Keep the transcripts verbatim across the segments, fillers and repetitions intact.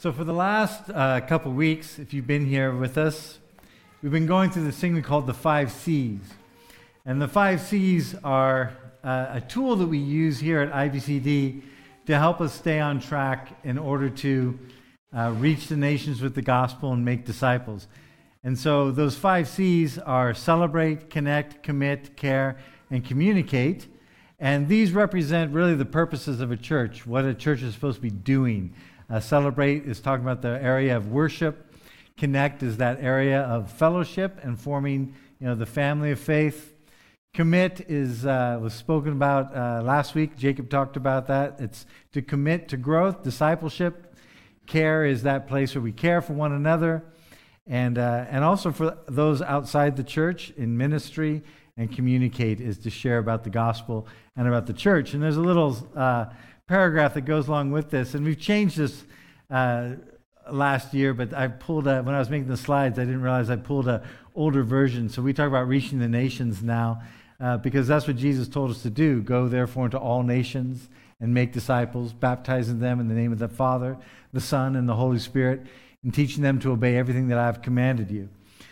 So for the last uh, couple weeks, if you've been here with us, we've been going through this thing we call the five C's. And the five C's are uh, a tool that we use here at I B C D to help us stay on track in order to uh, reach the nations with the gospel and make disciples. And so those five C's are celebrate, connect, commit, care, and communicate. And these represent really the purposes of a church, what a church is supposed to be doing. Uh, celebrate is talking about the area of worship. Connect is that area of fellowship and forming, you know, the family of faith. Commit is uh, was spoken about uh, last week. Jacob talked about that. It's to commit to growth, discipleship. Care is that place where we care for one another, and uh, and also for those outside the church in ministry. And communicate is to share about the gospel and about the church. And there's a little uh, paragraph that goes along with this, and we've changed this uh, last year, but I pulled a, when I was making the slides, I didn't realize I pulled an older version. So we talk about reaching the nations now, uh, because that's what Jesus told us to do. Go therefore into all nations and make disciples, baptizing them in the name of the Father, the Son, and the Holy Spirit, and teaching them to obey everything that I have commanded you.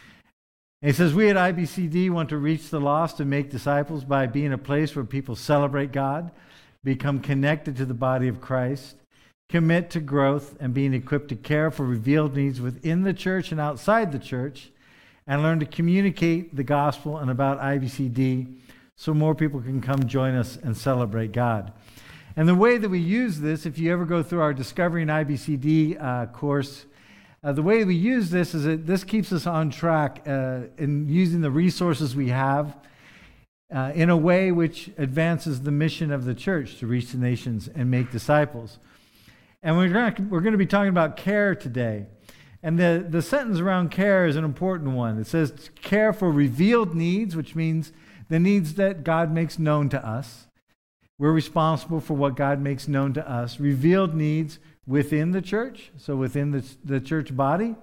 And he says, we at I B C D want to reach the lost and make disciples by being a place where people celebrate God, become connected to the body of Christ, commit to growth, and being equipped to care for revealed needs within the church and outside the church, and learn to communicate the gospel and about I B C D so more people can come join us and celebrate God. And the way that we use this, if you ever go through our Discovering I B C D uh, course, Uh, the way we use this is that this keeps us on track uh, in using the resources we have uh, in a way which advances the mission of the church to reach the nations and make disciples. And we're going to, we're going to be talking about care today. And the, the sentence around care is an important one. It says care for revealed needs, which means the needs that God makes known to us. We're responsible for what God makes known to us. Revealed needs within the church, so within the, the church body,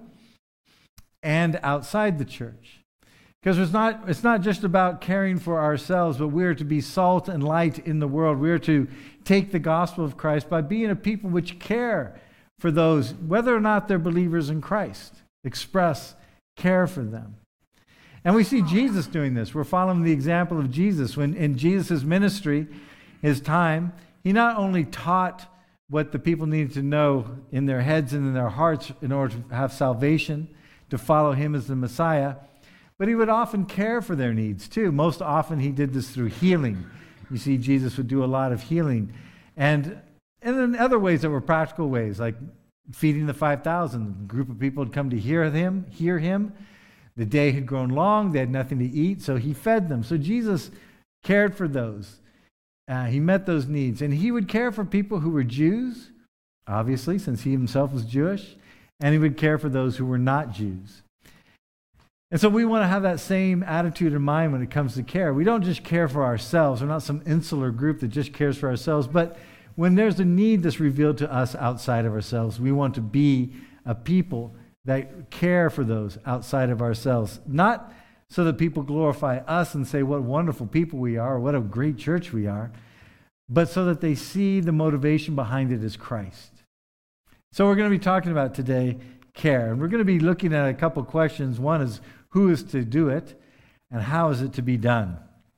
and outside the church. Because it's not, it's not just about caring for ourselves, but we're to be salt and light in the world. We're to take the gospel of Christ by being a people which care for those, whether or not they're believers in Christ. Express care for them. And we see Jesus doing this. We're following the example of Jesus. When in Jesus' ministry, his time, he not only taught what the people needed to know in their heads and in their hearts in order to have salvation, to follow him as the Messiah, but he would often care for their needs too. Most often he did this through healing. You see, Jesus would do a lot of healing. And, and in other ways that were practical ways, like feeding the five thousand. A group of people had come to hear him, hear him. The day had grown long, they had nothing to eat, so he fed them. So Jesus cared for those. Uh, he met those needs, and he would care for people who were Jews, obviously, since he himself was Jewish, and he would care for those who were not Jews. And so we want to have that same attitude in mind when it comes to care. We don't just care for ourselves. We're not some insular group that just cares for ourselves, but when there's a need that's revealed to us outside of ourselves, we want to be a people that care for those outside of ourselves, not so that people glorify us and say what wonderful people we are, or what a great church we are, but so that they see the motivation behind it as Christ. So we're going to be talking about today care, and we're going to be looking at a couple questions. One is, who is to do it, and how is it to be done?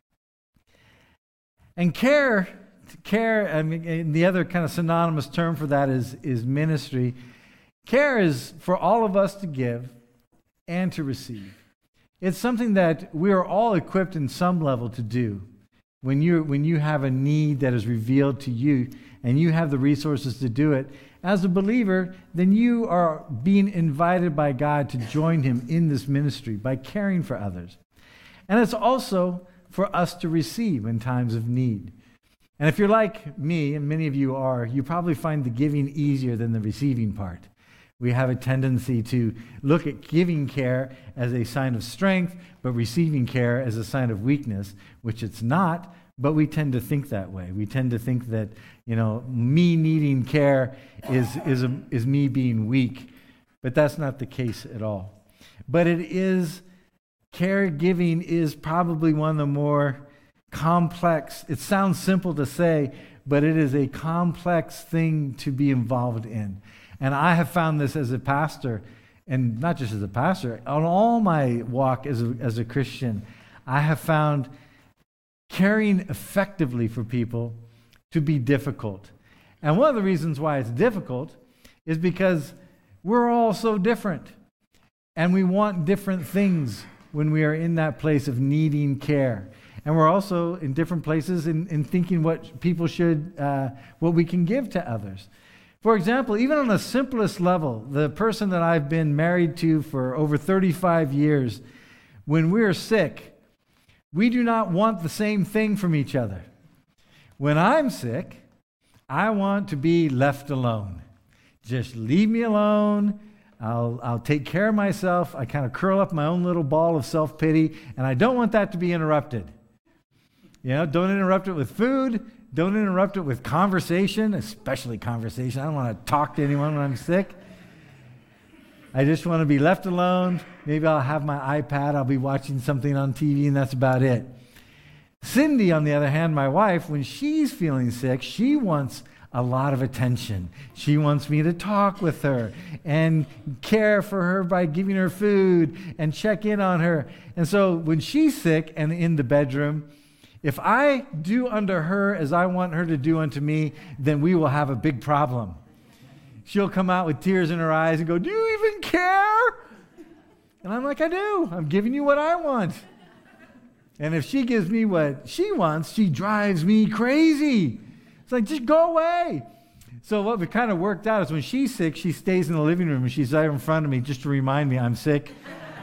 And care, care, I mean, and the other kind of synonymous term for that is, is ministry. Care is for all of us to give and to receive. It's something that we are all equipped in some level to do. When you when you have a need that is revealed to you and you have the resources to do it, as a believer, then you are being invited by God to join him in this ministry by caring for others. And it's also for us to receive in times of need. And if you're like me, and many of you are, you probably find the giving easier than the receiving part. We have a tendency to look at giving care as a sign of strength, but receiving care as a sign of weakness, which it's not, but we tend to think that way. We tend to think that, you know, me needing care is, is, a, is me being weak, but that's not the case at all. But it is, caregiving is probably one of the more complex, it sounds simple to say, but it is a complex thing to be involved in. And I have found this as a pastor, and not just as a pastor, on all my walk as a, as a Christian, I have found caring effectively for people to be difficult. And one of the reasons why it's difficult is because we're all so different. And we want different things when we are in that place of needing care. And we're also in different places in, in thinking what people should, uh, what we can give to others. For example, even on the simplest level, the person that I've been married to for over thirty-five years, when we're sick, we do not want the same thing from each other. When I'm sick, I want to be left alone. Just leave me alone. I'll, I'll take care of myself. I kind of curl up my own little ball of self-pity, and I don't want that to be interrupted. You know, don't interrupt it with food. Don't interrupt it with conversation, especially conversation. I don't want to talk to anyone when I'm sick. I just want to be left alone. Maybe I'll have my iPad. I'll be watching something on T V, and that's about it. Cindy, on the other hand, my wife, when she's feeling sick, she wants a lot of attention. She wants me to talk with her and care for her by giving her food and check in on her. And so when she's sick and in the bedroom, if I do unto her as I want her to do unto me, then we will have a big problem. She'll come out with tears in her eyes and go, "Do you even care?" And I'm like, "I do. I'm giving you what I want." And if she gives me what she wants, she drives me crazy. It's like, just go away. So what we kind of worked out is when she's sick, she stays in the living room and she's right in front of me just to remind me I'm sick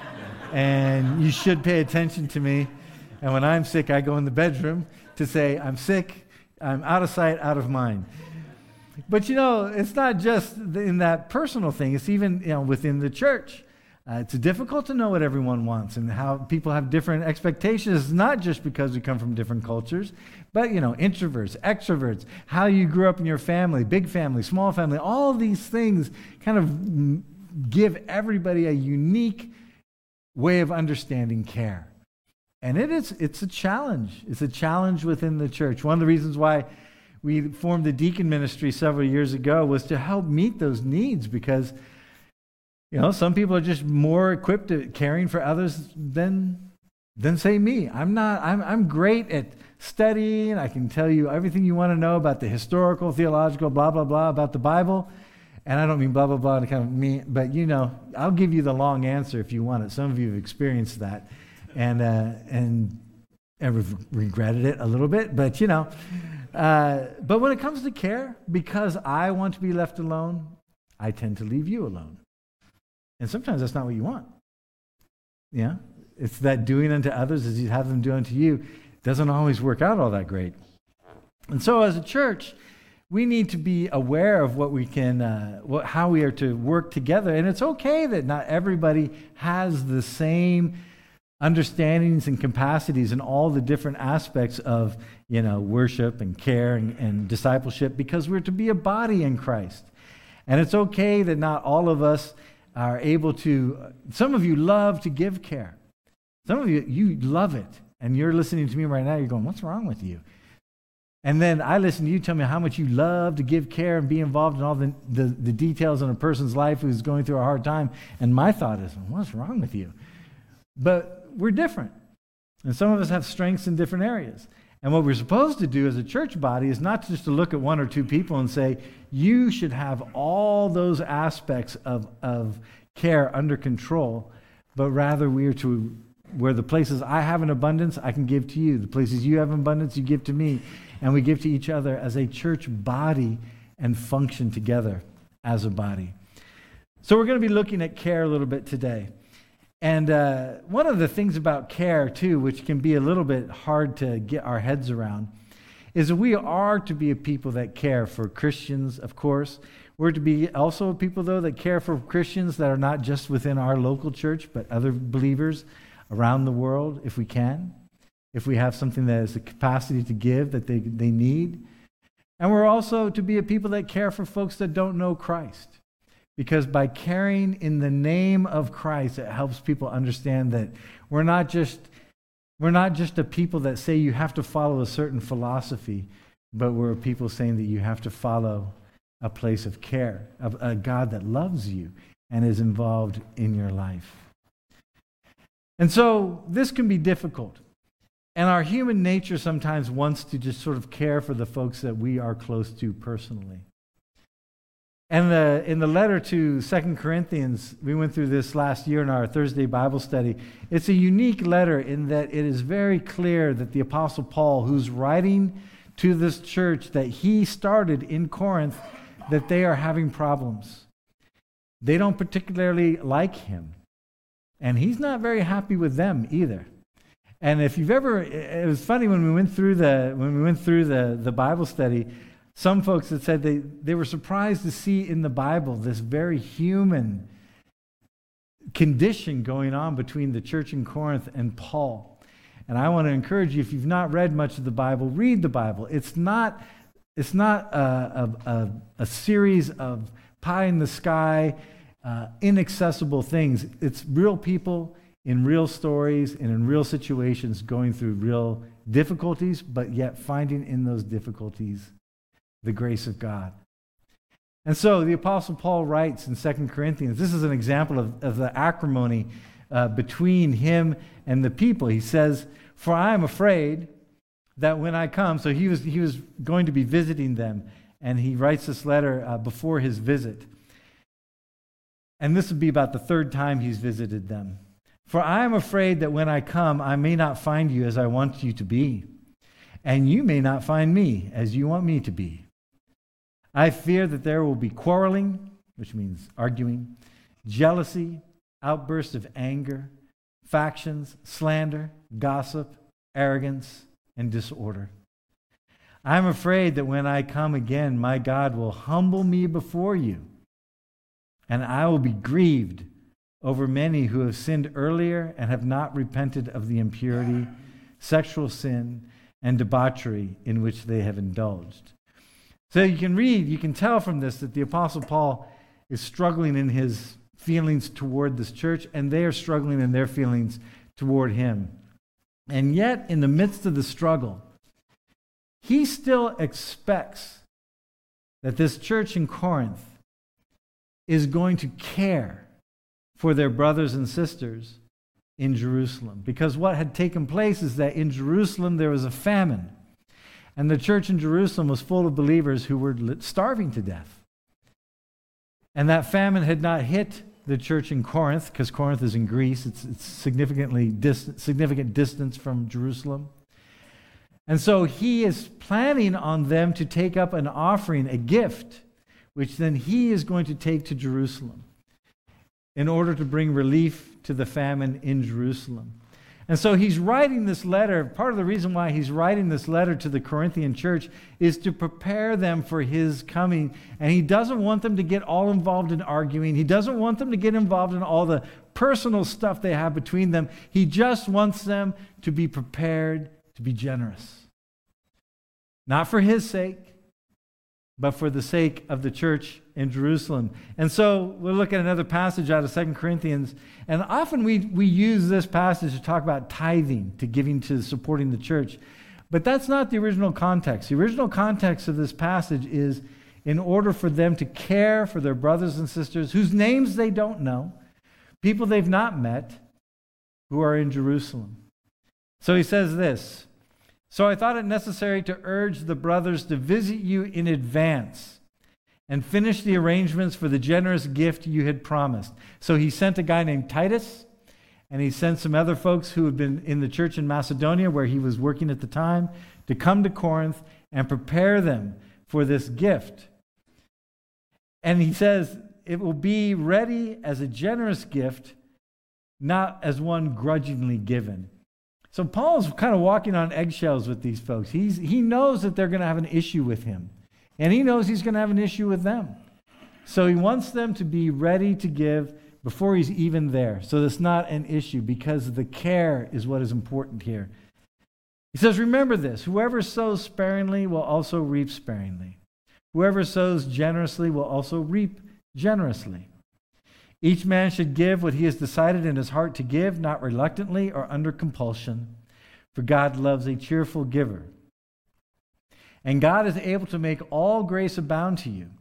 and you should pay attention to me. And when I'm sick, I go in the bedroom to say, I'm sick, I'm out of sight, out of mind. But you know, it's not just in that personal thing, it's even, you know, within the church. Uh, it's difficult to know what everyone wants and how people have different expectations. It's not just because we come from different cultures, but, you know, introverts, extroverts, how you grew up in your family, big family, small family, all these things kind of give everybody a unique way of understanding care. And it is, it's a challenge. It's a challenge within the church. One of the reasons why we formed the deacon ministry several years ago was to help meet those needs because, you know, some people are just more equipped at caring for others than, than say me. I'm not, I'm, I'm great at studying. I can tell you everything you want to know about the historical, theological, blah, blah, blah, about the Bible. And I don't mean blah, blah, blah to kind of me, but, you know, I'll give you the long answer if you want it. Some of you have experienced that. And uh, and and we've regretted it a little bit, but you know. Uh, but when it comes to care, because I want to be left alone, I tend to leave you alone. And sometimes that's not what you want. Yeah, it's that doing unto others as you have them do unto you doesn't always work out all that great. And so, as a church, we need to be aware of what we can, uh, what, how we are to work together. And it's okay that not everybody has the same understandings and capacities in all the different aspects of, you know, worship and care and, and discipleship, because we're to be a body in Christ. And it's okay that not all of us are able to, some of you love to give care. Some of you, you love it. And you're listening to me right now, you're going, what's wrong with you? And then I listen to you tell me how much you love to give care and be involved in all the, the, the details in a person's life who's going through a hard time. And my thought is, what's wrong with you? But we're different. And some of us have strengths in different areas. And what we're supposed to do as a church body is not just to look at one or two people and say, you should have all those aspects of, of care under control, but rather we are to, where the places I have in abundance, I can give to you. The places you have in abundance, you give to me. And we give to each other as a church body and function together as a body. So we're going to be looking at care a little bit today. And uh, one of the things about care, too, which can be a little bit hard to get our heads around, is that we are to be a people that care for Christians, of course. We're to be also a people, though, that care for Christians that are not just within our local church, but other believers around the world, if we can. If we have something that has the capacity to give that they, they need. And we're also to be a people that care for folks that don't know Christ. Because by caring in the name of Christ, it helps people understand that we're not just we're not just a people that say you have to follow a certain philosophy, but we're a people saying that you have to follow a place of care, of a God that loves you and is involved in your life. And so this can be difficult. And our human nature sometimes wants to just sort of care for the folks that we are close to personally. And the, in the letter to Second Corinthians, we went through this last year in our Thursday Bible study. It's a unique letter in that it is very clear that the Apostle Paul, who's writing to this church that he started in Corinth, that they are having problems. They don't particularly like him. And he's not very happy with them either. And if you've ever, it was funny when we went through the when we went through the, the Bible study, some folks had said they, they were surprised to see in the Bible this very human condition going on between the church in Corinth and Paul. And I want to encourage you, if you've not read much of the Bible, read the Bible. It's not, it's not a, a, a, a series of pie in the sky, uh, inaccessible things. It's real people in real stories and in real situations going through real difficulties, but yet finding in those difficulties the grace of God. And so the Apostle Paul writes in Second Corinthians, this is an example of, of the acrimony uh, between him and the people. He says, "For I am afraid that when I come," so he was, he was going to be visiting them, and he writes this letter uh, before his visit. And this would be about the third time he's visited them. "For I am afraid that when I come, I may not find you as I want you to be, and you may not find me as you want me to be. I fear that there will be quarreling," which means arguing, "jealousy, outbursts of anger, factions, slander, gossip, arrogance, and disorder. I am afraid that when I come again, my God will humble me before you, and I will be grieved over many who have sinned earlier and have not repented of the impurity, sexual sin, and debauchery in which they have indulged." So you can read, you can tell from this that the Apostle Paul is struggling in his feelings toward this church, and they are struggling in their feelings toward him. And yet, in the midst of the struggle, he still expects that this church in Corinth is going to care for their brothers and sisters in Jerusalem. Because what had taken place is that in Jerusalem there was a famine. And the church in Jerusalem was full of believers who were starving to death. And that famine had not hit the church in Corinth, because Corinth is in Greece. It's, it's significantly distant, significant distance from Jerusalem. And so he is planning on them to take up an offering, a gift, which then he is going to take to Jerusalem in order to bring relief to the famine in Jerusalem. And so he's writing this letter. Part of the reason why he's writing this letter to the Corinthian church is to prepare them for his coming. And he doesn't want them to get all involved in arguing. He doesn't want them to get involved in all the personal stuff they have between them. He just wants them to be prepared to be generous. Not for his sake, but for the sake of the church in Jerusalem. And so we'll look at another passage out of Second Corinthians. And often we, we use this passage to talk about tithing, to giving to supporting the church. But that's not the original context. The original context of this passage is in order for them to care for their brothers and sisters whose names they don't know, people they've not met, who are in Jerusalem. So he says this, "So I thought it necessary to urge the brothers to visit you in advance and finish the arrangements for the generous gift you had promised." So he sent a guy named Titus, and he sent some other folks who had been in the church in Macedonia, where he was working at the time, to come to Corinth and prepare them for this gift. And he says, it will be ready as a generous gift, not as one grudgingly given. So Paul's kind of walking on eggshells with these folks. He's, he knows that they're going to have an issue with him. And he knows he's going to have an issue with them. So he wants them to be ready to give before he's even there. So that's not an issue, because the care is what is important here. He says, "Remember this, whoever sows sparingly will also reap sparingly. Whoever sows generously will also reap generously. Each man should give what he has decided in his heart to give, not reluctantly or under compulsion, for God loves a cheerful giver. And God is able to make all grace abound to you,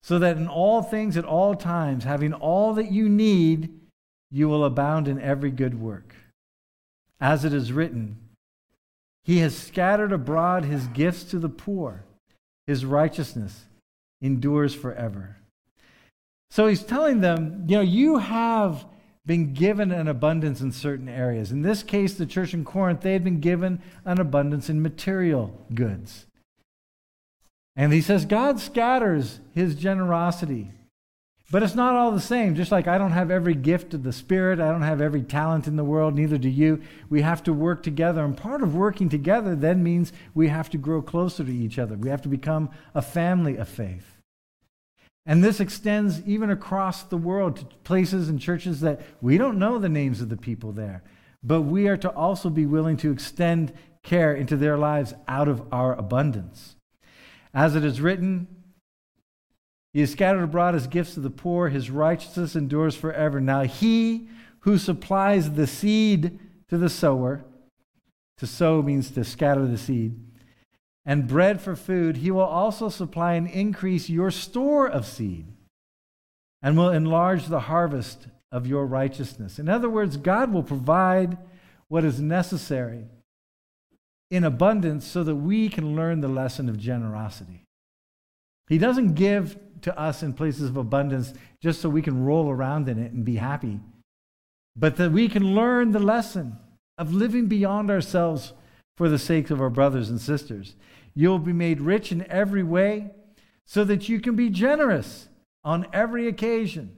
so that in all things at all times, having all that you need, you will abound in every good work. As it is written, He has scattered abroad His gifts to the poor. His righteousness endures forever. So he's telling them, you know, you have been given an abundance in certain areas. In this case, the church in Corinth, they had been given an abundance in material goods. And he says, God scatters His generosity. But it's not all the same. Just like I don't have every gift of the Spirit, I don't have every talent in the world, neither do you. We have to work together. And part of working together then means we have to grow closer to each other. We have to become a family of faith. And this extends even across the world to places and churches that we don't know the names of the people there. But we are to also be willing to extend care into their lives out of our abundance. As it is written, He has scattered abroad His gifts to the poor. His righteousness endures forever. Now He who supplies the seed to the sower, to sow means to scatter the seed, and bread for food, He will also supply and increase your store of seed and will enlarge the harvest of your righteousness. In other words, God will provide what is necessary in abundance so that we can learn the lesson of generosity. He doesn't give to us in places of abundance just so we can roll around in it and be happy, but that we can learn the lesson of living beyond ourselves for the sake of our brothers and sisters. You'll be made rich in every way so that you can be generous on every occasion.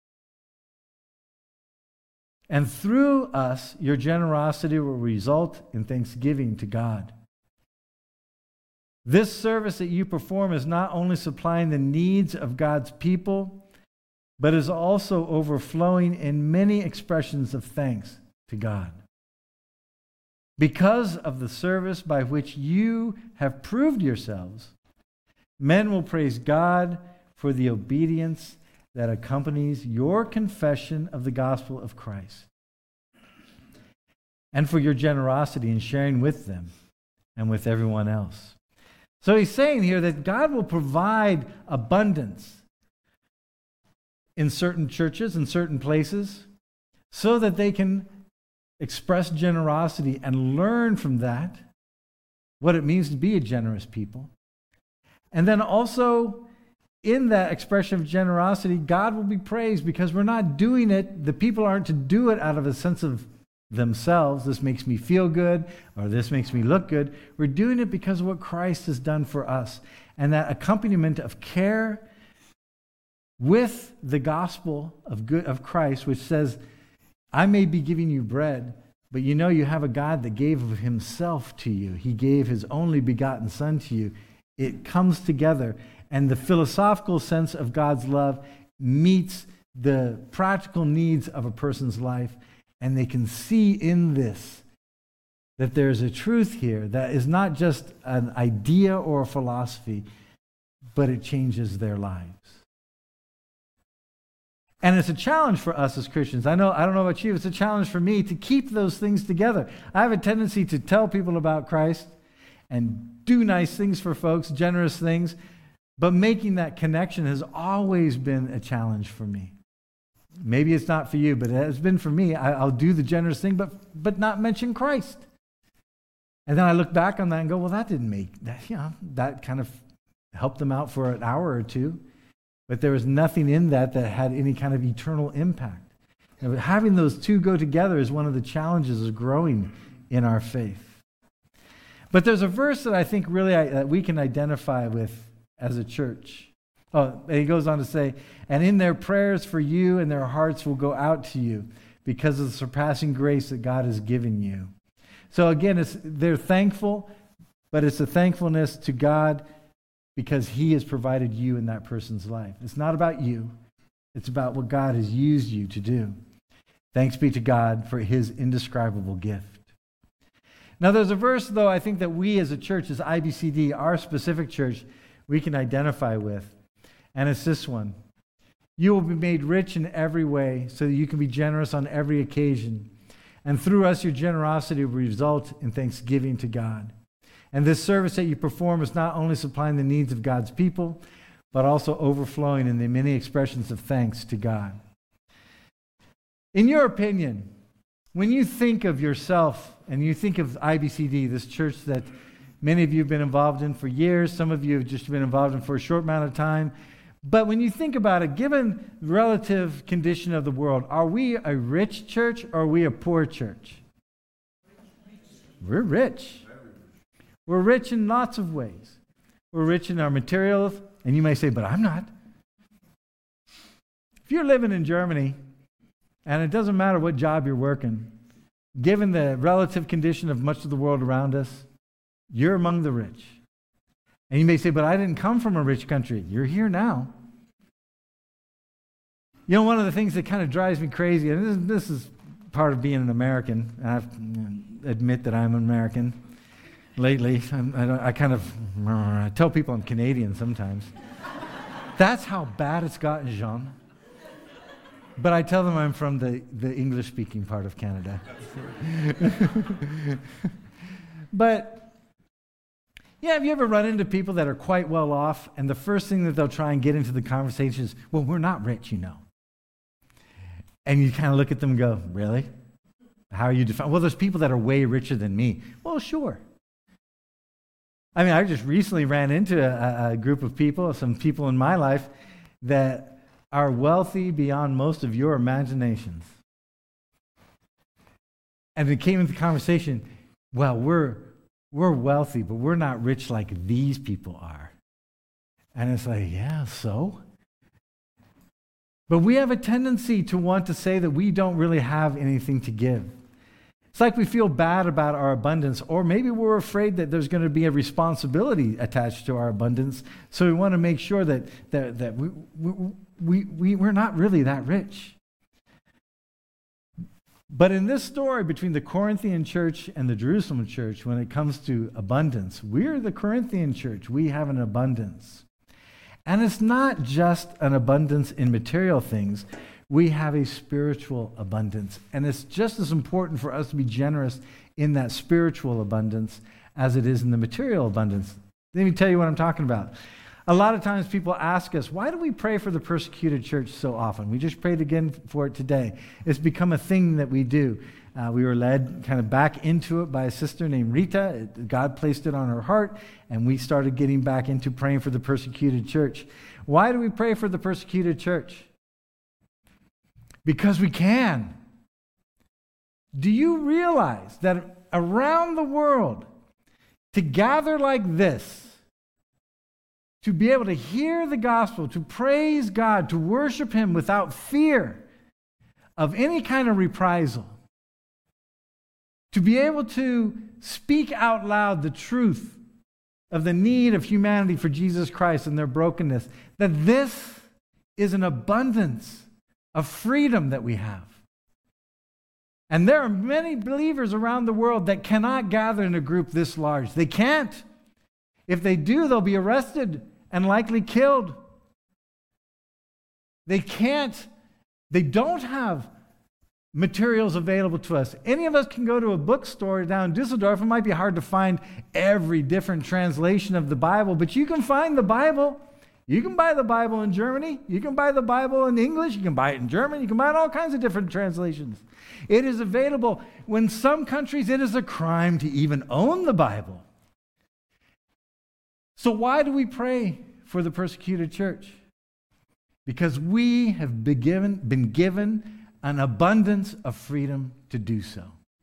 And through us, your generosity will result in thanksgiving to God. This service that you perform is not only supplying the needs of God's people, but is also overflowing in many expressions of thanks to God. Because of the service by which you have proved yourselves, men will praise God for the obedience that accompanies your confession of the gospel of Christ, and for your generosity in sharing with them and with everyone else. So he's saying here that God will provide abundance in certain churches, in certain places, so that they can express generosity and learn from that what it means to be a generous people. And then also, in that expression of generosity, God will be praised because we're not doing it, the people aren't to do it out of a sense of themselves. This makes me feel good, or this makes me look good. We're doing it because of what Christ has done for us. And that accompaniment of care with the gospel of good of Christ, which says, I may be giving you bread, but you know you have a God that gave of Himself to you. He gave His only begotten Son to you. It comes together, and the philosophical sense of God's love meets the practical needs of a person's life, and they can see in this that there's a truth here that is not just an idea or a philosophy, but it changes their lives. And it's a challenge for us as Christians. I know, I don't know about you, it's a challenge for me to keep those things together. I have a tendency to tell people about Christ and do nice things for folks, generous things, but making that connection has always been a challenge for me. Maybe it's not for you, but it has been for me. I, I'll do the generous thing, but but not mention Christ. And then I look back on that and go, well, that didn't make, that, you know, that kind of helped them out for an hour or two. But there was nothing in that that had any kind of eternal impact. And having those two go together is one of the challenges of growing in our faith. But there's a verse that I think really I, that we can identify with as a church. Oh, and he goes on to say, and in their prayers for you and their hearts will go out to you because of the surpassing grace that God has given you. So again, it's, they're thankful, but it's a thankfulness to God because He has provided you in that person's life. It's not about you. It's about what God has used you to do. Thanks be to God for His indescribable gift. Now there's a verse, though, I think that we as a church, as I B C D, our specific church, we can identify with. And it's this one. You will be made rich in every way so that you can be generous on every occasion. And through us, your generosity will result in thanksgiving to God. And this service that you perform is not only supplying the needs of God's people, but also overflowing in the many expressions of thanks to God. In your opinion, when you think of yourself and you think of I B C D, this church that many of you have been involved in for years, some of you have just been involved in for a short amount of time, but when you think about it, given the relative condition of the world, are we a rich church or are we a poor church? We're rich. We're rich in lots of ways. We're rich in our materials, and you may say, but I'm not. If you're living in Germany, and it doesn't matter what job you're working, given the relative condition of much of the world around us, you're among the rich. And you may say, but I didn't come from a rich country. You're here now. You know, one of the things that kind of drives me crazy, and this, this is part of being an American, and I have to admit that I'm an American lately. I'm, I, don't, I kind of I tell people I'm Canadian sometimes. That's how bad it's gotten, Jean. But I tell them I'm from the, the English-speaking part of Canada. But, yeah, have you ever run into people that are quite well off, and the first thing that they'll try and get into the conversation is, well, we're not rich, you know. And you kind of look at them and go, really? How are you defining? Well, there's people that are way richer than me. Well, sure. I mean, I just recently ran into a, a group of people, some people in my life, that are wealthy beyond most of your imaginations. And it came into the conversation, well, we're we're wealthy, but we're not rich like these people are. And it's like, yeah, so? But we have a tendency to want to say that we don't really have anything to give. It's like we feel bad about our abundance, or maybe we're afraid that there's going to be a responsibility attached to our abundance, so we want to make sure that, that, that we, we, we, we, we're not really that rich. But in this story between the Corinthian church and the Jerusalem church, when it comes to abundance, we're the Corinthian church. We have an abundance. And it's not just an abundance in material things. We have a spiritual abundance. And it's just as important for us to be generous in that spiritual abundance as it is in the material abundance. Let me tell you what I'm talking about. A lot of times people ask us, why do we pray for the persecuted church so often? We just prayed again for it today. It's become a thing that we do. Uh, we were led kind of back into it by a sister named Rita. God placed it on her heart, and we started getting back into praying for the persecuted church. Why do we pray for the persecuted church? Because we can. Do you realize that around the world, to gather like this, to be able to hear the gospel, to praise God, to worship Him without fear of any kind of reprisal, to be able to speak out loud the truth of the need of humanity for Jesus Christ and their brokenness, that this is an abundance of freedom that we have. And there are many believers around the world that cannot gather in a group this large. They can't. If they do, they'll be arrested and likely killed. They can't, they don't have materials available to us. Any of us can go to a bookstore down in Dusseldorf. It might be hard to find every different translation of the Bible, but you can find the Bible. You can buy the Bible in Germany. You can buy the Bible in English. You can buy it in German. You can buy it in all kinds of different translations. It is available. When some countries, it is a crime to even own the Bible. So why do we pray for the persecuted church? Because we have been given, been given an abundance of freedom to do so.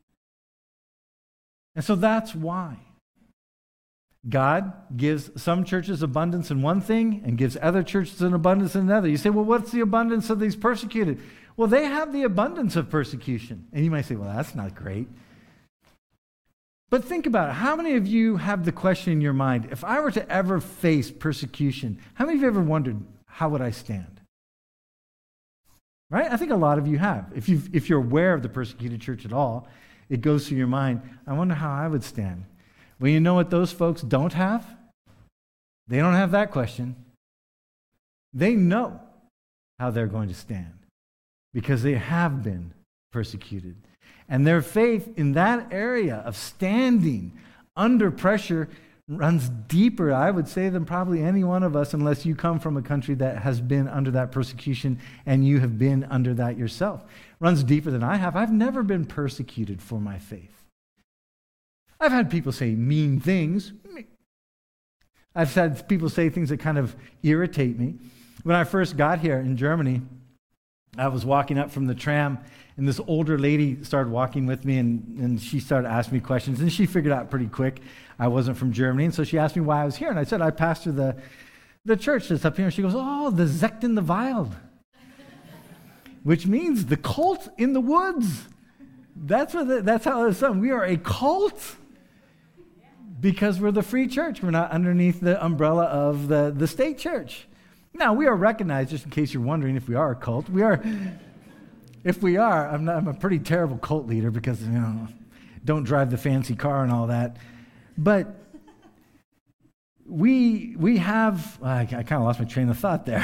And so that's why. God gives some churches abundance in one thing and gives other churches an abundance in another. You say, well, what's the abundance of these persecuted? Well, they have the abundance of persecution. And you might say, well, that's not great. But think about it. How many of you have the question in your mind, if I were to ever face persecution, how many of you ever wondered, how would I stand? Right? I think a lot of you have. If, you've, if you're aware of the persecuted church at all, it goes through your mind, I wonder how I would stand. Well, you know what those folks don't have? They don't have that question. They know how they're going to stand because they have been persecuted. And their faith in that area of standing under pressure runs deeper, I would say, than probably any one of us, unless you come from a country that has been under that persecution and you have been under that yourself. Runs deeper than I have. I've never been persecuted for my faith. I've had people say mean things. I've had people say things that kind of irritate me. When I first got here in Germany, I was walking up from the tram, and this older lady started walking with me, and, and she started asking me questions, and she figured out pretty quick I wasn't from Germany, and so she asked me why I was here, and I said, I pastor the, the church that's up here, and she goes, oh, the Sekt in the Wild, which means the cult in the woods. That's what the, that's how it's done. We are a cult because we're the free church. We're not underneath the umbrella of the, the state church. Now, we are recognized, just in case you're wondering if we are a cult. We are, if we are, I'm, not, I'm a pretty terrible cult leader because, you know, don't drive the fancy car and all that. But we we have, I, I kind of lost my train of thought there.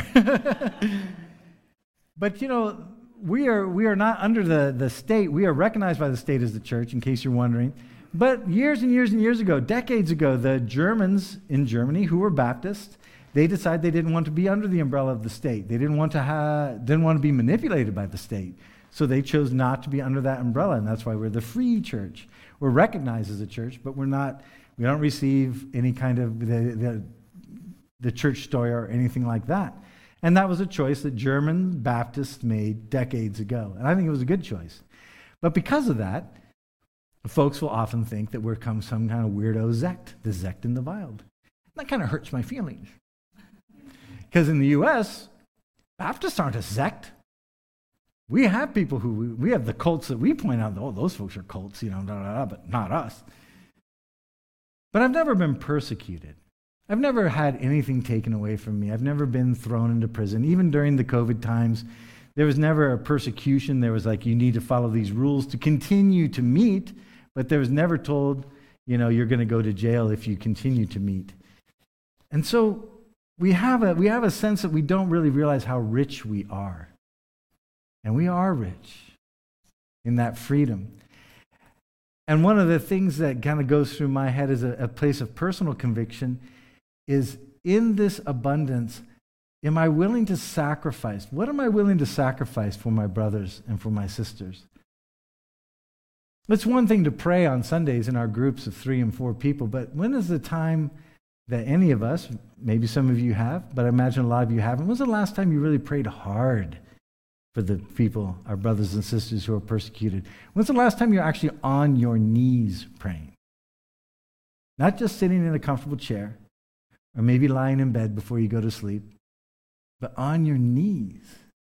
But, you know, we are we are not under the, the state. We are recognized by the state as the church, in case you're wondering. But years and years and years ago, decades ago, the Germans in Germany who were Baptist, they decided they didn't want to be under the umbrella of the state. They didn't want to ha- didn't want to be manipulated by the state. So they chose not to be under that umbrella, and that's why we're the free church. We're recognized as a church, but we're not, we don't receive any kind of the, the, the church story or anything like that. And that was a choice that German Baptists made decades ago. And I think it was a good choice. But because of that, folks will often think that we're come some kind of weirdo Sekt, the Sekt in the Wild. That kind of hurts my feelings. Because in the U S, Baptists aren't a sect. We have people who, we have the cults that we point out, oh, those folks are cults, you know, blah, blah, blah, but not us. But I've never been persecuted. I've never had anything taken away from me. I've never been thrown into prison. Even during the COVID times, there was never a persecution. There was like, you need to follow these rules to continue to meet, but there was never told, you know, you're going to go to jail if you continue to meet. And so we have a we have a sense that we don't really realize how rich we are. And we are rich in that freedom. And one of the things that kind of goes through my head as a, a place of personal conviction is, in this abundance, am I willing to sacrifice? What am I willing to sacrifice for my brothers and for my sisters? It's one thing to pray on Sundays in our groups of three and four people, but when is the time that any of us, maybe some of you have, but I imagine a lot of you haven't, when's the last time you really prayed hard for the people, our brothers and sisters who are persecuted? When's the last time you're actually on your knees praying? Not just sitting in a comfortable chair, or maybe lying in bed before you go to sleep, but on your knees,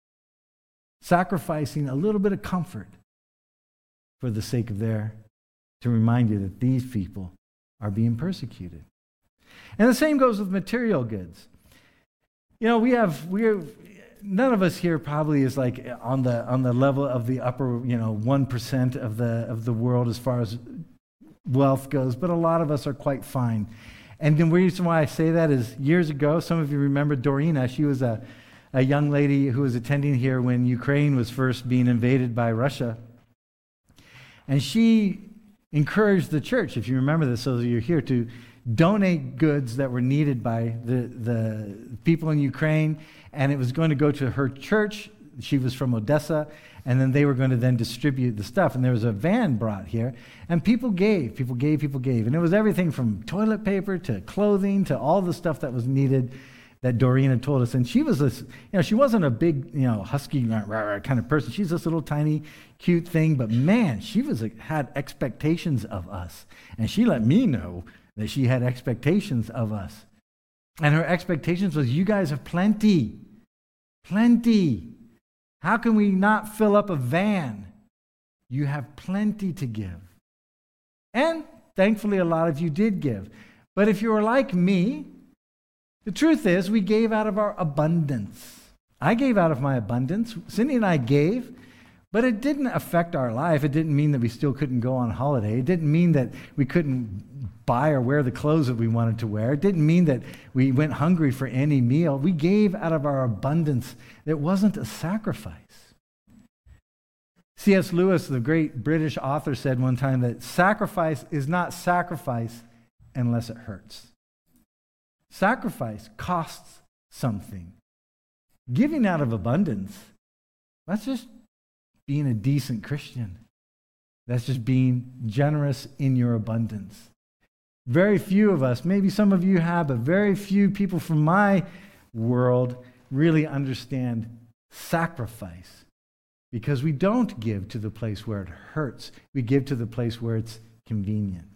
sacrificing a little bit of comfort for the sake of their, to remind you that these people are being persecuted. And the same goes with material goods. You know, we have, we're, none of us here probably is like on the on the level of the upper, you know, one percent of the of the world as far as wealth goes, but a lot of us are quite fine. And the reason why I say that is, years ago, some of you remember Dorina. She was a, a young lady who was attending here when Ukraine was first being invaded by Russia. And she encouraged the church, if you remember this, so that you're here, to donate goods that were needed by the, the people in Ukraine, and it was going to go to her church. She was from Odessa, and then they were going to then distribute the stuff. And there was a van brought here, and people gave, people gave, people gave. And it was everything from toilet paper to clothing to all the stuff that was needed that Doreen had told us. And she was this, you know, she wasn't a big, you know, husky rah, rah, rah kind of person. She's this little tiny, cute thing, but man, she was had expectations of us. And she let me know that she had expectations of us. And her expectations was, you guys have plenty, plenty. How can we not fill up a van? You have plenty to give. And thankfully, a lot of you did give. But if you were like me, the truth is, we gave out of our abundance. I gave out of my abundance. Cindy and I gave, but it didn't affect our life. It didn't mean that we still couldn't go on holiday. It didn't mean that we couldn't buy or wear the clothes that we wanted to wear. It didn't mean that we went hungry for any meal. We gave out of our abundance. It wasn't a sacrifice. C S Lewis, the great British author, said one time that sacrifice is not sacrifice unless it hurts. Sacrifice costs something. Giving out of abundance, that's just being a decent Christian. That's just being generous in your abundance. Very few of us, maybe some of you have, but very few people from my world really understand sacrifice, because we don't give to the place where it hurts. We give to the place where it's convenient.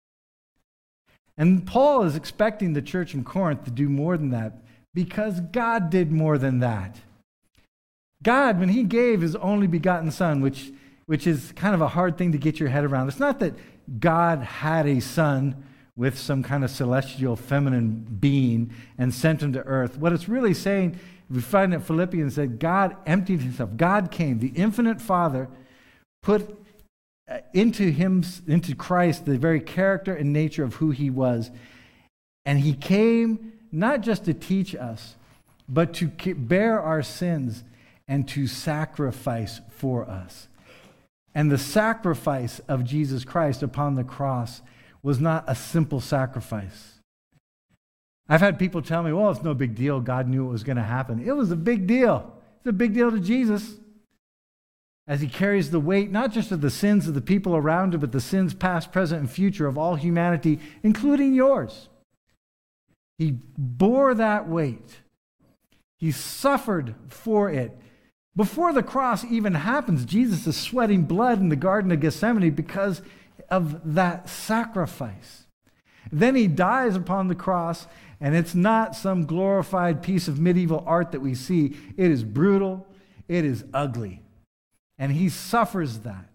And Paul is expecting the church in Corinth to do more than that, because God did more than that. God, when he gave his only begotten son, which, which is kind of a hard thing to get your head around. It's not that God had a son with some kind of celestial feminine being and sent him to earth. What it's really saying, we find in Philippians, that God emptied himself. God came, the infinite Father, put into him, into Christ, the very character and nature of who he was. And he came not just to teach us, but to bear our sins and to sacrifice for us. And the sacrifice of Jesus Christ upon the cross was not a simple sacrifice. I've had people tell me, well, it's no big deal. God knew it was going to happen. It was a big deal. It's a big deal to Jesus, as he carries the weight, not just of the sins of the people around him, but the sins past, present, and future of all humanity, including yours. He bore that weight. He suffered for it. Before the cross even happens, Jesus is sweating blood in the Garden of Gethsemane because of that sacrifice. Then he dies upon the cross, and it's not some glorified piece of medieval art that we see. It is brutal. It is ugly. And he suffers that,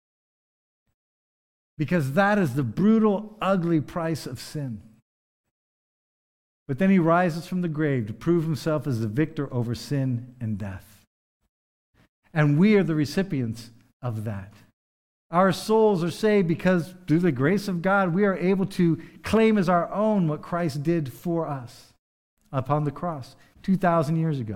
because that is the brutal, ugly price of sin. But then he rises from the grave to prove himself as the victor over sin and death. And we are the recipients of that. Our souls are saved because through the grace of God, we are able to claim as our own what Christ did for us upon the cross two thousand years ago.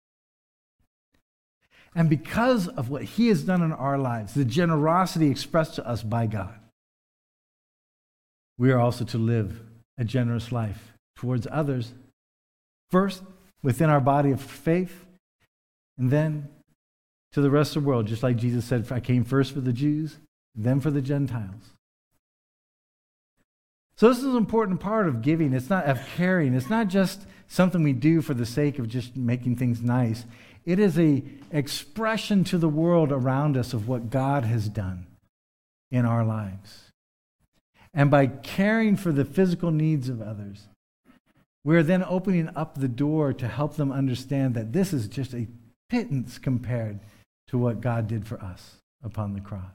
And because of what he has done in our lives, the generosity expressed to us by God, we are also to live a generous life towards others, first within our body of faith, and then to the rest of the world, just like Jesus said, I came first for the Jews, then for the Gentiles. So this is an important part of giving. It's not of caring. It's not just something we do for the sake of just making things nice. It is an expression to the world around us of what God has done in our lives. And by caring for the physical needs of others, we're then opening up the door to help them understand that this is just a pittance compared to what God did for us upon the cross.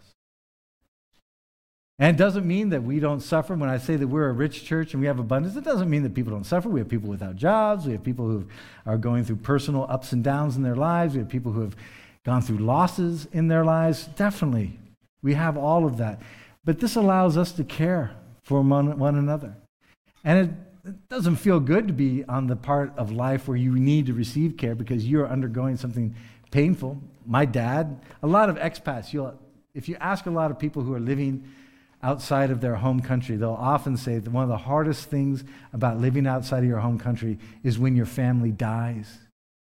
And it doesn't mean that we don't suffer. When I say that we're a rich church and we have abundance, it doesn't mean that people don't suffer. We have people without jobs. We have people who are going through personal ups and downs in their lives. We have people who have gone through losses in their lives. Definitely, we have all of that. But this allows us to care for one, one another. And it, it doesn't feel good to be on the part of life where you need to receive care because you're undergoing something painful. My dad, a lot of expats, you'll, if you ask a lot of people who are living outside of their home country, they'll often say that one of the hardest things about living outside of your home country is when your family dies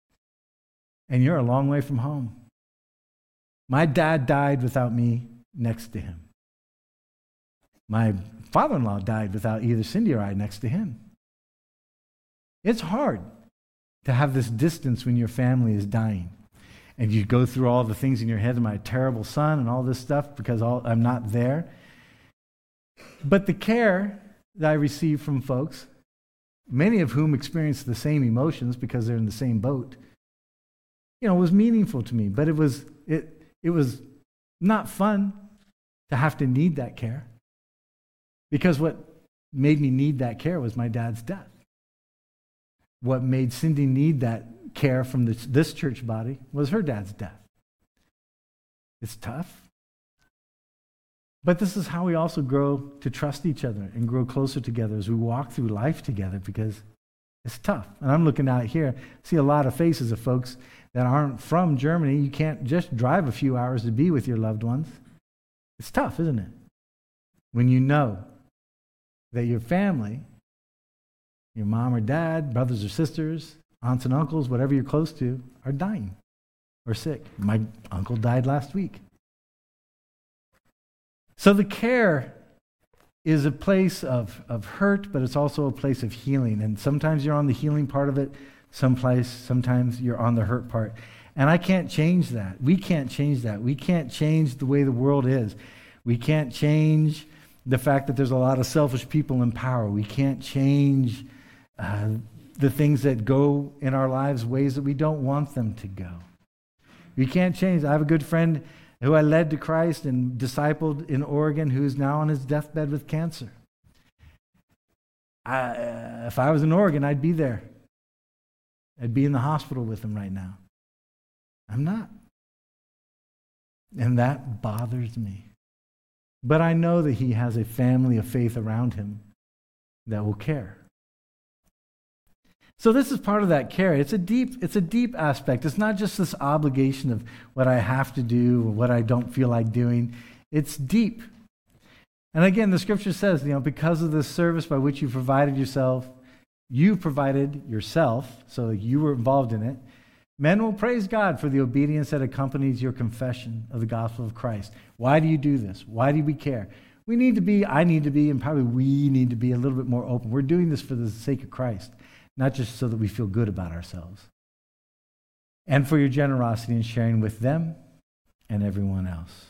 and you're a long way from home. My dad died without me next to him. My father-in-law died without either Cindy or I next to him. It's hard to have this distance when your family is dying. And you go through all the things in your head, my terrible son and all this stuff because all, I'm not there. But the care that I receive from folks, many of whom experience the same emotions because they're in the same boat, you know, was meaningful to me. But it was it it was not fun to have to need that care. Because what made me need that care was my dad's death. What made Cindy need that care from this, this church body was her dad's death. It's tough. But this is how we also grow to trust each other and grow closer together as we walk through life together, because it's tough. And I'm looking out here, see a lot of faces of folks that aren't from Germany. You can't just drive a few hours to be with your loved ones. It's tough, isn't it? When you know that your family, Your mom or dad, brothers or sisters, aunts and uncles, whatever you're close to, are dying or sick. My uncle died last week. So the care is a place of, of hurt, but it's also a place of healing. And sometimes you're on the healing part of it, someplace, sometimes you're on the hurt part. And I can't change that. We can't change that. We can't change the way the world is. We can't change the fact that there's a lot of selfish people in power. We can't change uh, the things that go in our lives ways that we don't want them to go. We can't change. I have a good friend who I led to Christ and discipled in Oregon, who's now on his deathbed with cancer. I, uh, if I was in Oregon, I'd be there. I'd be in the hospital with him right now. I'm not. And that bothers me. But I know that he has a family of faith around him that will care. So this is part of that care. It's a deep, it's a deep aspect. It's not just this obligation of what I have to do or what I don't feel like doing. It's deep. And again, the scripture says, you know, because of this service by which you provided yourself, you provided yourself, so you were involved in it, men will praise God for the obedience that accompanies your confession of the gospel of Christ. Why do you do this? Why do we care? We need to be, I need to be, and probably we need to be a little bit more open. We're doing this for the sake of Christ, not just so that we feel good about ourselves. And for your generosity in sharing with them and everyone else.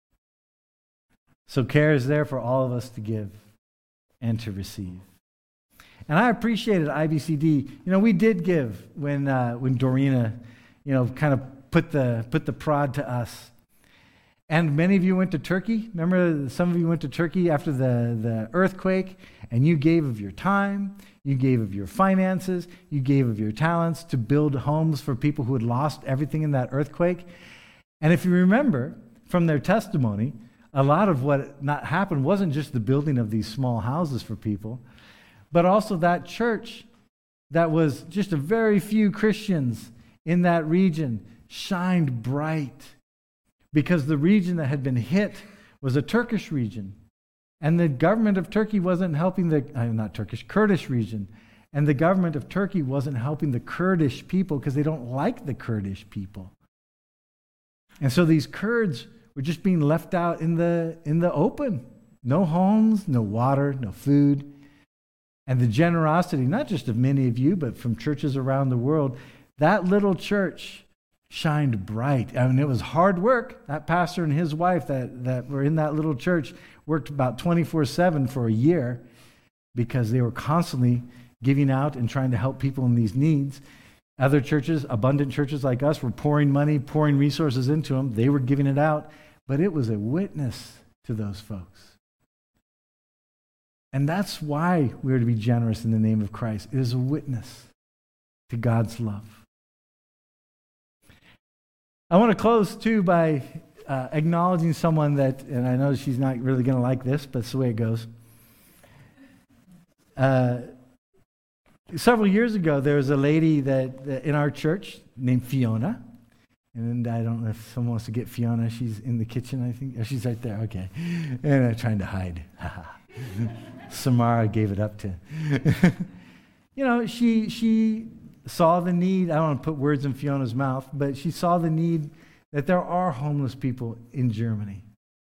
So care is there for all of us to give and to receive. And I appreciated I B C D. You know, we did give when uh, when Dorina, you know, kind of put the put the prod to us. And many of you went to Turkey. Remember, some of you went to Turkey after the, the earthquake, and you gave of your time, you gave of your finances, you gave of your talents to build homes for people who had lost everything in that earthquake. And if you remember from their testimony, a lot of what not happened wasn't just the building of these small houses for people, but also that church that was just a very few Christians in that region shined bright because the region that had been hit was a Turkish region. And the government of Turkey wasn't helping the, uh, not Turkish, Kurdish region. And the government of Turkey wasn't helping the Kurdish people because they don't like the Kurdish people. And so these Kurds were just being left out in the in the open. No homes, no water, no food. And the generosity, not just of many of you, but from churches around the world, that little church shined bright. I mean, it was hard work. That pastor and his wife that, that were in that little church worked about twenty-four seven for a year because they were constantly giving out and trying to help people in these needs. Other churches, abundant churches like us, were pouring money, pouring resources into them. They were giving it out, but it was a witness to those folks. And that's why we are to be generous in the name of Christ. It is a witness to God's love. I want to close, too, by uh, acknowledging someone that, and I know she's not really going to like this, but it's the way it goes. Uh, several years ago, there was a lady that, that in our church named Fiona. And I don't know if someone wants to get Fiona. She's in the kitchen, I think. Oh, she's right there. Okay. And I'm trying to hide. Samara gave it up to. You know, she she saw the need. I don't want to put words in Fiona's mouth, but she saw the need that there are homeless people in Germany.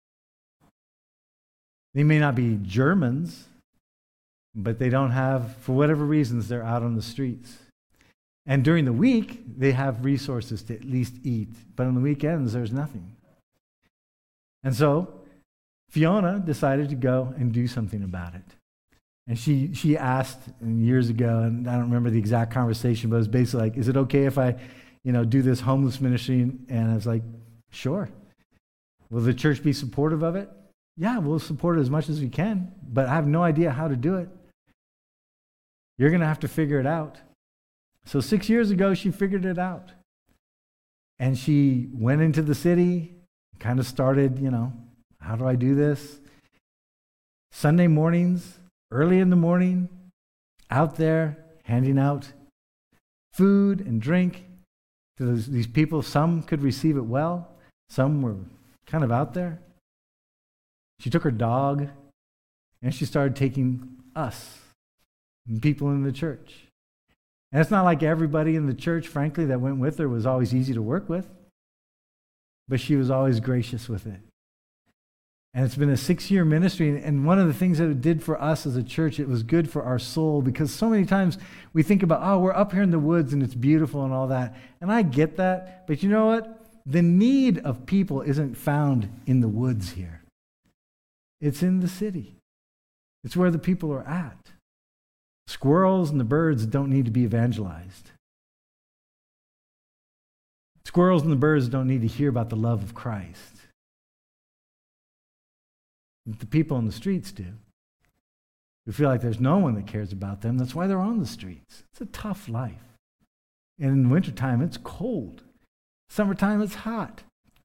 They may not be Germans, but they don't have, for whatever reasons, they're out on the streets. And during the week, they have resources to at least eat. But on the weekends, there's nothing. And so Fiona decided to go and do something about it. And she she asked years ago, and I don't remember the exact conversation, but it was basically like, is it okay if I, you know, do this homeless ministry? And I was like, sure. Will the church be supportive of it? Yeah, we'll support it as much as we can, but I have no idea how to do it. You're going to have to figure it out. So six years ago, she figured it out. And she went into the city, kind of started, you know, how do I do this? Sunday mornings, early in the morning, out there handing out food and drink to those, these people. Some could receive it well. Some were kind of out there. She took her dog, and she started taking us, and people in the church. And it's not like everybody in the church, frankly, that went with her was always easy to work with, but she was always gracious with it. And it's been a six-year ministry, and one of the things that it did for us as a church, it was good for our soul, because so many times we think about, oh, we're up here in the woods and it's beautiful and all that. And I get that, but you know what? The need of people isn't found in the woods here. It's in the city. It's where the people are at. Squirrels and the birds don't need to be evangelized. Squirrels and the birds don't need to hear about the love of Christ. The people on the streets do. We feel like there's no one that cares about them. That's why they're on the streets. It's a tough life. And in wintertime, it's cold. Summertime, it's hot.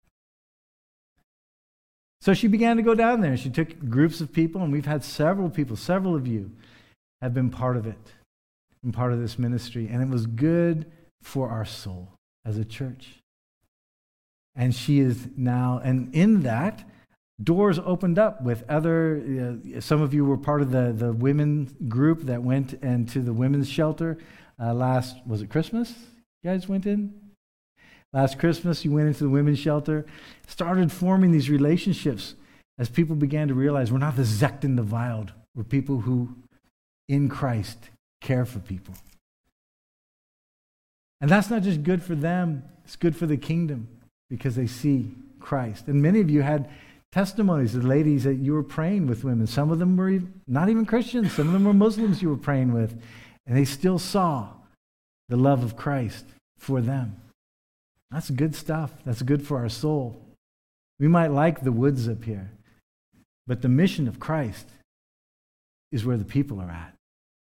So she began to go down there. She took groups of people, and we've had several people, several of you have been part of it, been part of this ministry. And it was good for our soul as a church. And she is now, and in that, doors opened up with other, uh, some of you were part of the, the women group that went into the women's shelter uh, last, was it Christmas? You guys went in? Last Christmas, you went into the women's shelter, started forming these relationships as people began to realize we're not the Zect and the Wild. We're people who, in Christ, care for people. And that's not just good for them, it's good for the kingdom because they see Christ. And many of you had testimonies of ladies that you were praying with women. Some of them were not even Christians. Some of them were Muslims you were praying with. And they still saw the love of Christ for them. That's good stuff. That's good for our soul. We might like the woods up here, but the mission of Christ is where the people are at.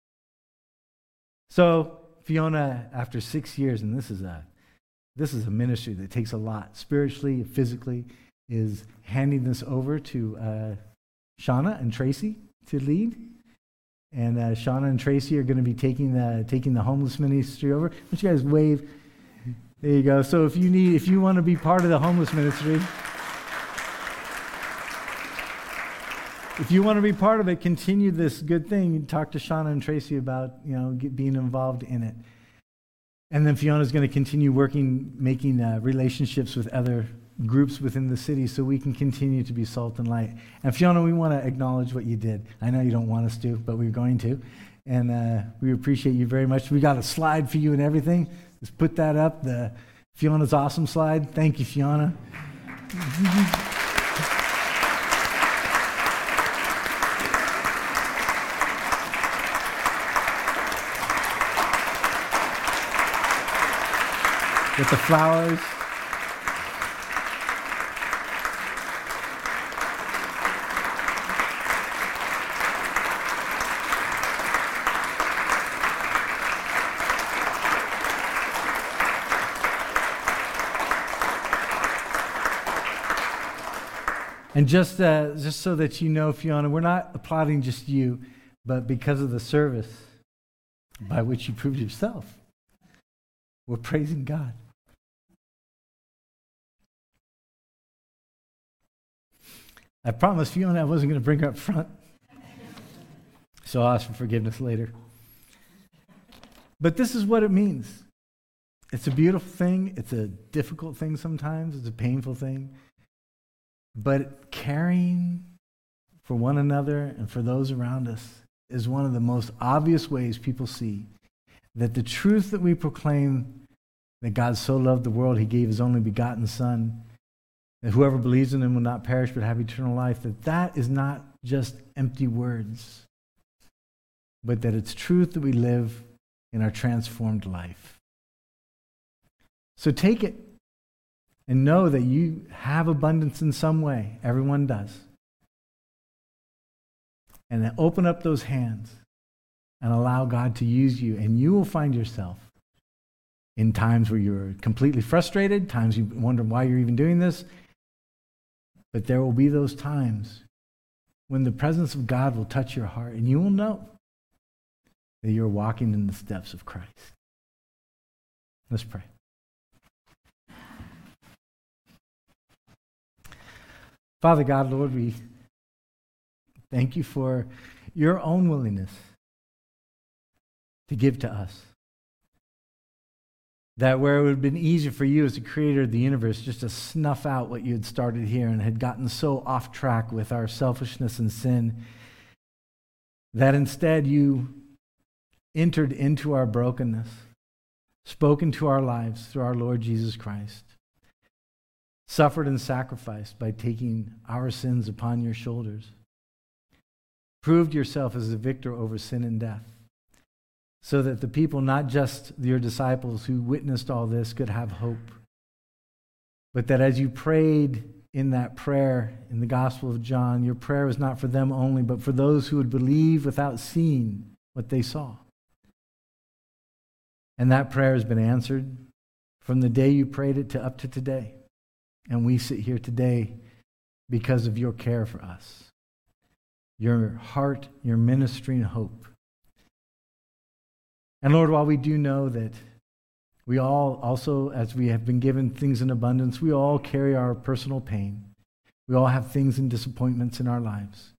So Fiona, after six years, and this is a this is a ministry that takes a lot, spiritually, physically, is handing this over to uh, Shauna and Tracy to lead. And uh, Shauna and Tracy are going to be taking the taking the homeless ministry over. Why don't you guys wave? There you go. So if you need, if you want to be part of the homeless ministry, if you want to be part of it, continue this good thing. You talk to Shauna and Tracy about, you know, get, being involved in it. And then Fiona's going to continue working, making uh, relationships with other groups within the city so we can continue to be salt and light. And Fiona, we want to acknowledge what you did. I know you don't want us to, but we're going to. And uh, we appreciate you very much. We got a slide for you and everything. Let's put that up, the Fiona's Awesome slide. Thank you, Fiona. With the flowers. And just uh, just so that you know, Fiona, we're not applauding just you, but because of the service by which you proved yourself. We're praising God. I promised Fiona I wasn't going to bring her up front, so I'll ask for forgiveness later. But this is what it means. It's a beautiful thing. It's a difficult thing sometimes. It's a painful thing. But caring for one another and for those around us is one of the most obvious ways people see that the truth that we proclaim, that God so loved the world, he gave his only begotten Son, that whoever believes in him will not perish but have eternal life, that that is not just empty words, but that it's truth that we live in our transformed life. So take it. And know that you have abundance in some way. Everyone does. And then open up those hands and allow God to use you. And you will find yourself in times where you're completely frustrated, times you wonder why you're even doing this. But there will be those times when the presence of God will touch your heart and you will know that you're walking in the steps of Christ. Let's pray. Father God, Lord, we thank you for your own willingness to give to us. That where it would have been easier for you as the creator of the universe just to snuff out what you had started here and had gotten so off track with our selfishness and sin, that instead you entered into our brokenness, spoken to our lives through our Lord Jesus Christ, suffered and sacrificed by taking our sins upon your shoulders, proved yourself as the victor over sin and death, so that the people, not just your disciples who witnessed all this, could have hope, but that as you prayed in that prayer in the Gospel of John, your prayer was not for them only, but for those who would believe without seeing what they saw. And that prayer has been answered from the day you prayed it to up to today. And we sit here today because of your care for us, your heart, your ministering hope. And Lord, while we do know that we all also, as we have been given things in abundance, we all carry our personal pain. We all have things and disappointments in our lives.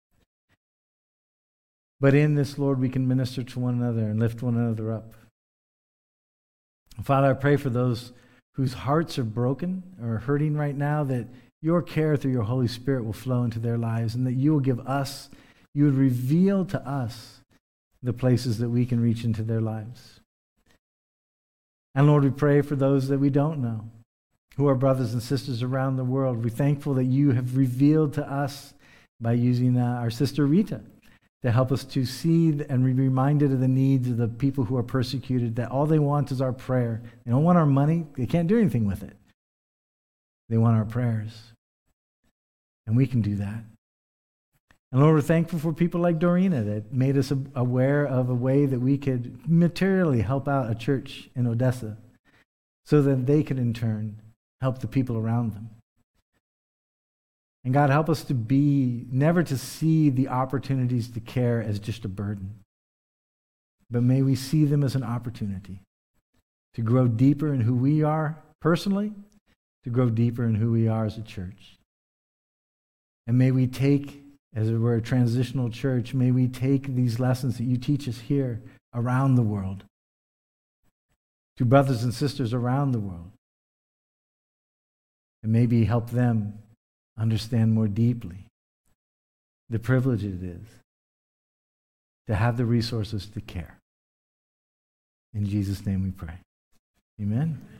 But in this, Lord, we can minister to one another and lift one another up. Father, I pray for those whose hearts are broken or hurting right now, that your care through your Holy Spirit will flow into their lives, and that you will give us, you would reveal to us the places that we can reach into their lives. And Lord, we pray for those that we don't know, who are brothers and sisters around the world. We're thankful that you have revealed to us by using uh, our sister Rita to help us to see and be reminded of the needs of the people who are persecuted, that all they want is our prayer. They don't want our money. They can't do anything with it. They want our prayers. And we can do that. And Lord, we're thankful for people like Dorina that made us aware of a way that we could materially help out a church in Odessa so that they could in turn help the people around them. And God, help us to be, never to see the opportunities to care as just a burden, but may we see them as an opportunity to grow deeper in who we are personally, to grow deeper in who we are as a church. And may we take, as it were, a transitional church, may we take these lessons that you teach us here around the world, to brothers and sisters around the world, and maybe help them understand more deeply the privilege it is to have the resources to care. In Jesus' name we pray. Amen.